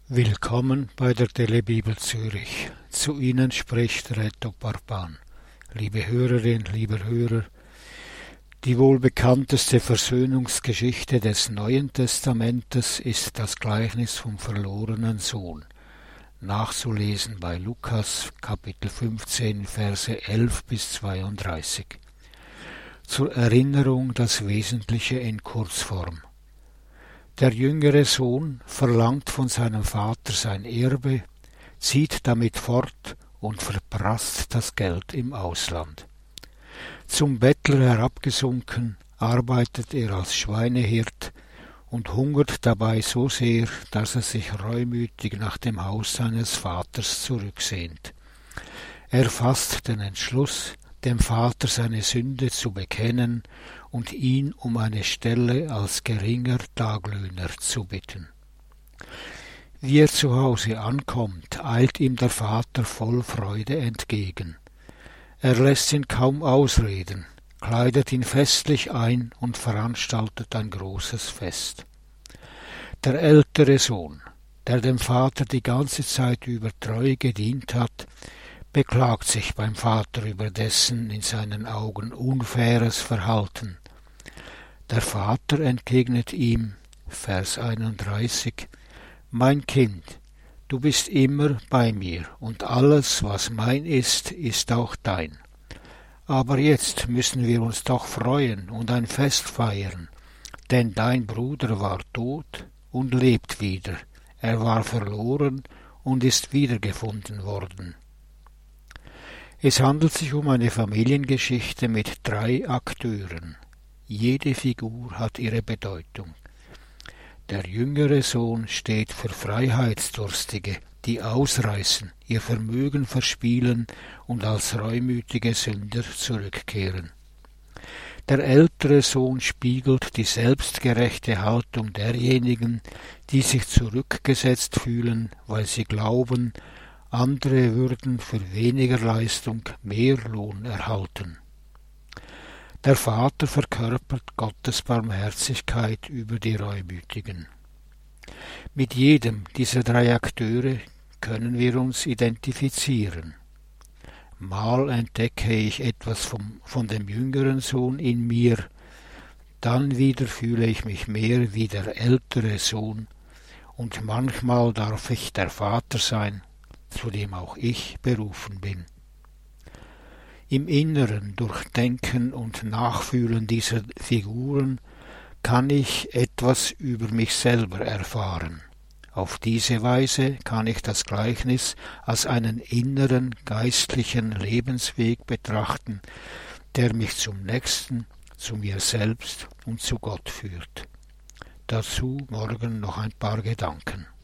Willkommen bei der Telebibel Zürich. Zu Ihnen spricht Reto Barban. Liebe Hörerinnen, lieber Hörer, die wohl bekannteste Versöhnungsgeschichte des Neuen Testamentes ist das Gleichnis vom verlorenen Sohn, nachzulesen bei Lukas Kapitel 15, Verse 11 bis 32. Zur Erinnerung das Wesentliche in Kurzform. Der jüngere Sohn verlangt von seinem Vater sein Erbe, zieht damit fort und verprasst das Geld im Ausland. Zum Bettler herabgesunken, arbeitet er als Schweinehirt und hungert dabei so sehr, dass er sich reumütig nach dem Haus seines Vaters zurücksehnt. Er fasst den Entschluss, dem Vater seine Sünde zu bekennen und ihn um eine Stelle als geringer Taglöhner zu bitten. Wie er zu Hause ankommt, eilt ihm der Vater voll Freude entgegen. Er lässt ihn kaum ausreden, kleidet ihn festlich ein und veranstaltet ein großes Fest. Der ältere Sohn, der dem Vater die ganze Zeit über treu gedient hat, beklagt sich beim Vater über dessen in seinen Augen unfaires Verhalten. Der Vater entgegnet ihm, Vers 31, »Mein Kind, du bist immer bei mir, und alles, was mein ist auch dein. Aber jetzt müssen wir uns doch freuen und ein Fest feiern, denn dein Bruder war tot und lebt wieder, er war verloren und ist wiedergefunden worden.« Es handelt sich um eine Familiengeschichte mit 3 Akteuren. Jede Figur hat ihre Bedeutung. Der jüngere Sohn steht für Freiheitsdurstige, die ausreißen, ihr Vermögen verspielen und als reumütige Sünder zurückkehren. Der ältere Sohn spiegelt die selbstgerechte Haltung derjenigen, die sich zurückgesetzt fühlen, weil sie glauben, andere würden für weniger Leistung mehr Lohn erhalten. Der Vater verkörpert Gottes Barmherzigkeit über die Reumütigen. Mit jedem dieser 3 Akteure können wir uns identifizieren. Mal entdecke ich etwas von dem jüngeren Sohn in mir, dann wieder fühle ich mich mehr wie der ältere Sohn, und manchmal darf ich der Vater sein, zu dem auch ich berufen bin. Im Inneren, durch Denken und Nachfühlen dieser Figuren, kann ich etwas über mich selber erfahren. Auf diese Weise kann ich das Gleichnis als einen inneren, geistlichen Lebensweg betrachten, der mich zum Nächsten, zu mir selbst und zu Gott führt. Dazu morgen noch ein paar Gedanken.